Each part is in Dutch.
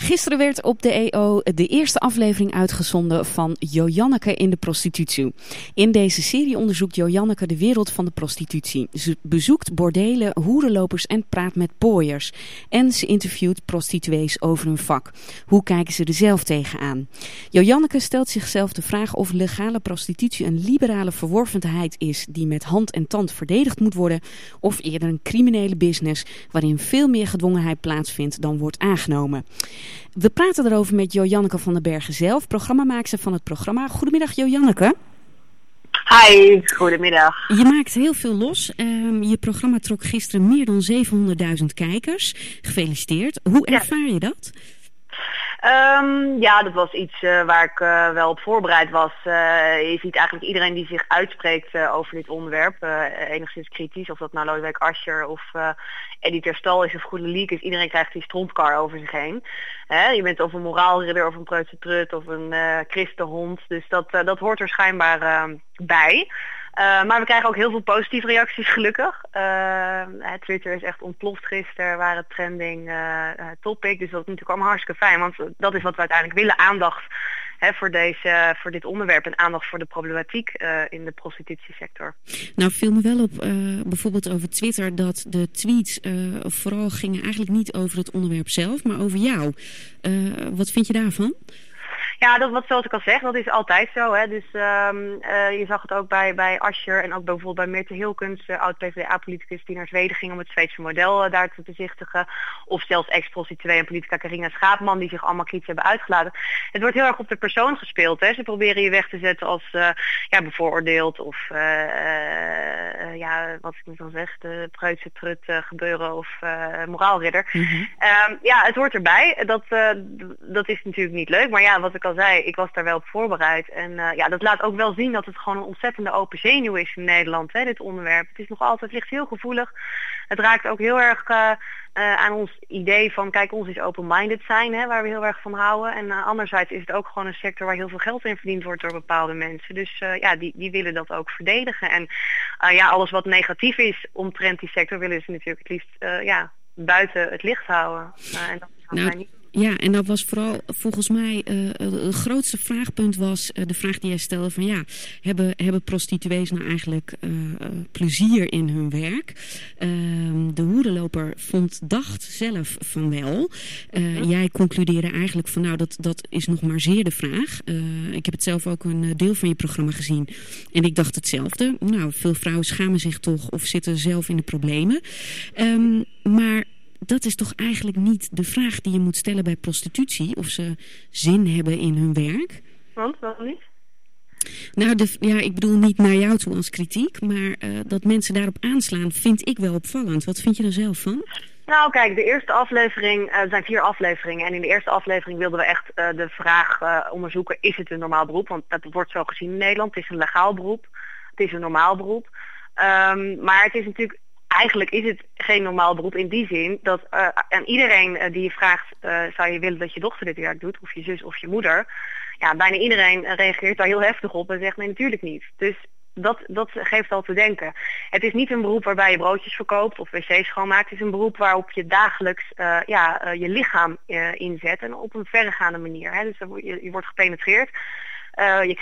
Gisteren werd op de EO de eerste aflevering uitgezonden van Joanneke in de prostitutie. In deze serie onderzoekt Joanneke de wereld van de prostitutie. Ze bezoekt bordelen, hoerenlopers en praat met pooiers. En ze interviewt prostituees over hun vak. Hoe kijken ze er zelf tegenaan? Joanneke stelt zichzelf de vraag of legale prostitutie een liberale verworvenheid is die met hand en tand verdedigd moet worden, of eerder een criminele business waarin veel meer gedwongenheid plaatsvindt dan wordt aangenomen. We praten erover met Joanneke van den Bergen zelf, programmamaakster van het programma. Goedemiddag Joanneke. Hi, goedemiddag. Je maakt heel veel los. Je programma trok gisteren meer dan 700.000 kijkers. Gefeliciteerd. Hoe ervaar je dat? Ja, dat was iets waar ik wel op voorbereid was. Je ziet eigenlijk iedereen die zich uitspreekt over dit onderwerp, enigszins kritisch, of dat nou Lodewijk Asscher of Eddie Terstal is of Goede Liek is, iedereen krijgt die strontkar over zich heen. Je bent of een moraalridder of een preutse trut of een christenhond, dus dat hoort er schijnbaar bij. Maar we krijgen ook heel veel positieve reacties, gelukkig. Twitter is echt ontploft gisteren, waren trending topic. Dus dat is natuurlijk allemaal hartstikke fijn. Want dat is wat we uiteindelijk willen. Aandacht voor dit onderwerp en aandacht voor de problematiek in de prostitutiesector. Nou, viel me wel op, bijvoorbeeld over Twitter, dat de tweets vooral gingen eigenlijk niet over het onderwerp zelf, maar over jou. Wat vind je daarvan? Ja, zoals ik al zeg, dat is altijd zo. Hè. Dus je zag het ook bij Asscher en ook bijvoorbeeld bij Mette Hilkens, oud-PvdA-politicus die naar Zweden ging om het Zweedse model daar te bezichtigen. Of zelfs ex-prostituee en politica Carina Schaapman die zich allemaal kritisch hebben uitgelaten. Het wordt heel erg op de persoon gespeeld. Hè. Ze proberen je weg te zetten als bevooroordeeld of wat ik dan zeg, de preutse trut gebeuren of moraalridder. Mm-hmm. Het hoort erbij. Dat is natuurlijk niet leuk. Maar ja, wat ik al zei, ik was daar wel op voorbereid. En dat laat ook wel zien dat het gewoon een ontzettende open zenuw is in Nederland, hè, dit onderwerp. Het is nog altijd, het ligt heel gevoelig. Het raakt ook heel erg aan ons idee van, kijk, ons is open-minded zijn, hè, waar we heel erg van houden. En anderzijds is het ook gewoon een sector waar heel veel geld in verdiend wordt door bepaalde mensen. Dus die willen dat ook verdedigen. En alles wat negatief is omtrent die sector willen ze natuurlijk het liefst buiten het licht houden. En dat is daar niet. Ja, en dat was vooral volgens mij het grootste vraagpunt was de vraag die jij stelde van hebben prostituees nou eigenlijk plezier in hun werk? De hoerenloper dacht zelf van wel. Jij concludeerde eigenlijk van dat is nog maar zeer de vraag. Ik heb het zelf ook een deel van je programma gezien en ik dacht hetzelfde. Nou, veel vrouwen schamen zich toch of zitten zelf in de problemen. Maar dat is toch eigenlijk niet de vraag die je moet stellen bij prostitutie, of ze zin hebben in hun werk? Want, waarom niet? Nou, ik bedoel niet naar jou toe als kritiek, maar dat mensen daarop aanslaan vind ik wel opvallend. Wat vind je er zelf van? Nou kijk, de eerste aflevering, er zijn 4 afleveringen en in de eerste aflevering wilden we echt de vraag onderzoeken, is het een normaal beroep? Want dat wordt zo gezien in Nederland, het is een legaal beroep, het is een normaal beroep. Maar het is natuurlijk, eigenlijk is het geen normaal beroep in die zin dat aan iedereen die je vraagt, zou je willen dat je dochter dit werk doet, of je zus of je moeder. Ja, bijna iedereen reageert daar heel heftig op en zegt nee, natuurlijk niet. Dus dat geeft al te denken. Het is niet een beroep waarbij je broodjes verkoopt of wc's schoonmaakt. Het is een beroep waarop je dagelijks je lichaam inzet en op een verregaande manier. Hè. Dus je wordt gepenetreerd. Je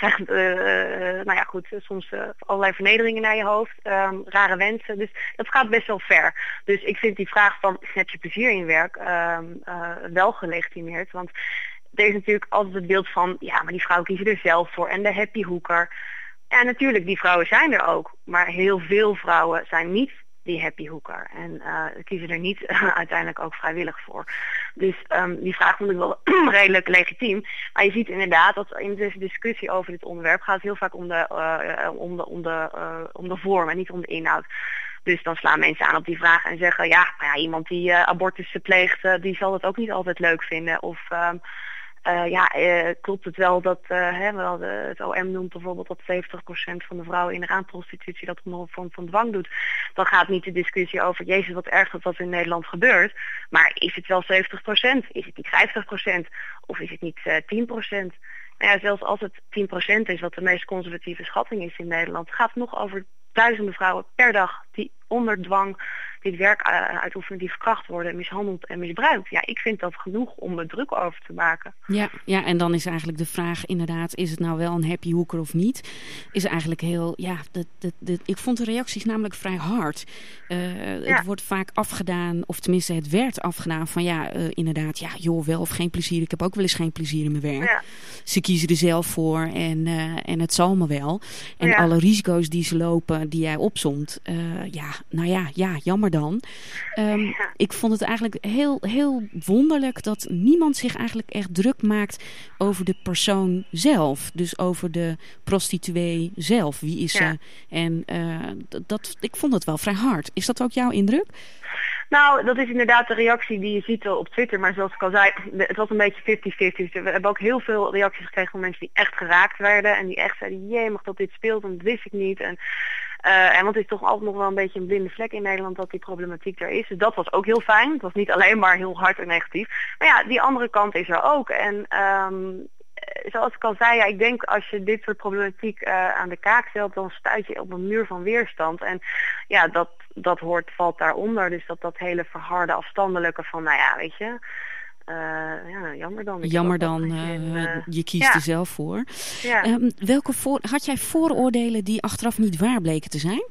krijgt soms allerlei vernederingen naar je hoofd, rare wensen. Dus dat gaat best wel ver. Dus ik vind die vraag van heb je plezier in je werk wel gelegitimeerd. Want er is natuurlijk altijd het beeld van maar die vrouwen kiezen er zelf voor en de happy hoeker. Ja, natuurlijk, die vrouwen zijn er ook. Maar heel veel vrouwen zijn niet die happy hoeker. En kiezen er niet uiteindelijk ook vrijwillig voor. Dus die vraag vond ik wel redelijk legitiem. Maar je ziet inderdaad dat in deze discussie over dit onderwerp gaat het heel vaak om de vorm en niet om de inhoud. Dus dan slaan mensen aan op die vraag en zeggen iemand die abortussen pleegt, die zal het ook niet altijd leuk vinden. Of klopt het wel dat het OM noemt bijvoorbeeld dat 70% van de vrouwen in de raamprostitutie dat onder een vorm van dwang doet. Dan gaat niet de discussie over jezus wat erg dat in Nederland gebeurt. Maar is het wel 70%? Is het niet 50%? Of is het niet 10%? Nou ja, zelfs als het 10% is wat de meest conservatieve schatting is in Nederland, gaat het nog over duizenden vrouwen per dag die onder dwang dit werk uitoefenen die verkracht worden, mishandeld en misbruikt. Ja, ik vind dat genoeg om er druk over te maken. Ja, en dan is eigenlijk de vraag inderdaad, is het nou wel een happy hooker of niet? Is eigenlijk heel, ik vond de reacties namelijk vrij hard. Het wordt vaak afgedaan, of tenminste het werd afgedaan van inderdaad, joh, wel of geen plezier. Ik heb ook wel eens geen plezier in mijn werk. Ja. Ze kiezen er zelf voor en het zal me wel. En alle risico's die ze lopen, die jij opsomt, jammer dan. Ik vond het eigenlijk heel, heel wonderlijk dat niemand zich eigenlijk echt druk maakt over de persoon zelf. Dus over de prostituee zelf. Wie is ze? En ik vond het wel vrij hard. Is dat ook jouw indruk? Nou, dat is inderdaad de reactie die je ziet op Twitter. Maar zoals ik al zei, het was een beetje 50-50. We hebben ook heel veel reacties gekregen van mensen die echt geraakt werden. En die echt zeiden, mag dat dit speelt, en dat wist ik niet. En want het is toch altijd nog wel een beetje een blinde vlek in Nederland dat die problematiek er is. Dus dat was ook heel fijn. Het was niet alleen maar heel hard en negatief. Maar ja, die andere kant is er ook. En zoals ik al zei, ik denk als je dit soort problematiek aan de kaak stelt, dan stuit je op een muur van weerstand. En dat valt daaronder. Dus dat hele verharde, afstandelijke van, weet je, jammer dan. Je kiest er zelf voor. Ja. Had jij vooroordelen die achteraf niet waar bleken te zijn?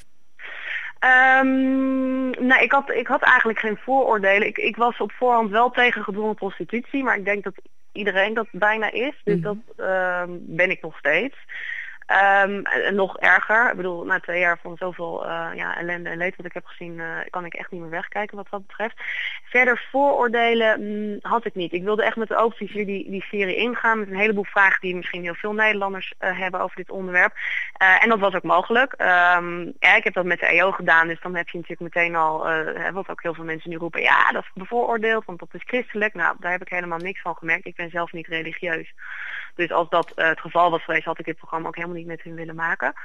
Ik had eigenlijk geen vooroordelen. Ik was op voorhand wel tegen gedwongen prostitutie, maar ik denk dat iedereen dat bijna is. Dus dat ben ik nog steeds. Nog erger. Ik bedoel, na 2 jaar van zoveel ellende en leed wat ik heb gezien, kan ik echt niet meer wegkijken wat dat betreft. Verder vooroordelen had ik niet. Ik wilde echt met de open vizier die serie ingaan met een heleboel vragen die misschien heel veel Nederlanders hebben over dit onderwerp. En dat was ook mogelijk. Ik heb dat met de EO gedaan, dus dan heb je natuurlijk meteen al, wat ook heel veel mensen nu roepen, dat is bevooroordeeld, want dat is christelijk. Nou, daar heb ik helemaal niks van gemerkt. Ik ben zelf niet religieus. Dus als dat het geval was geweest, had ik dit programma ook helemaal niet met hun willen maken.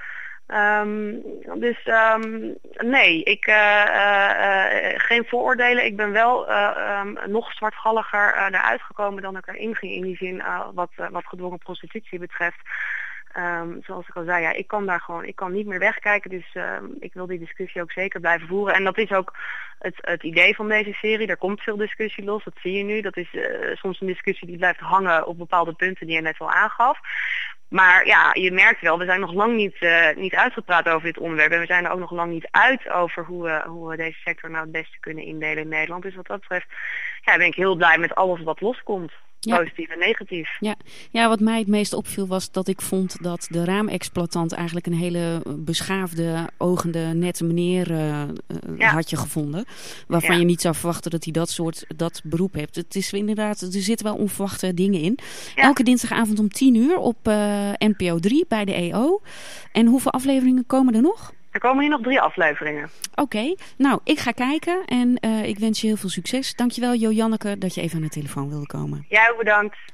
Geen vooroordelen. Ik ben wel nog zwartgalliger eruit gekomen dan ik erin ging. In die zin wat gedwongen prostitutie betreft. Zoals ik al zei, ik kan niet meer wegkijken. Dus ik wil die discussie ook zeker blijven voeren. En dat is ook het idee van deze serie. Er komt veel discussie los, dat zie je nu. Dat is soms een discussie die blijft hangen op bepaalde punten die je net al aangaf. Maar je merkt wel, we zijn nog lang niet uitgepraat over dit onderwerp. En we zijn er ook nog lang niet uit over hoe we deze sector nou het beste kunnen indelen in Nederland. Dus wat dat betreft ben ik heel blij met alles wat loskomt. Positief en negatief. Ja, wat mij het meest opviel was dat ik vond dat de raamexploitant eigenlijk een hele beschaafde, ogende, nette meneer had je gevonden. Waarvan je niet zou verwachten dat hij dat beroep heeft. Het is inderdaad, er zitten wel onverwachte dingen in. Ja. Elke dinsdagavond om 10:00 op NPO 3 bij de EO. En hoeveel afleveringen komen er nog? Er komen hier nog 3 afleveringen. Oké, nou, ik ga kijken en ik wens je heel veel succes. Dankjewel, Joanneke, dat je even aan de telefoon wilde komen. Jij ook bedankt.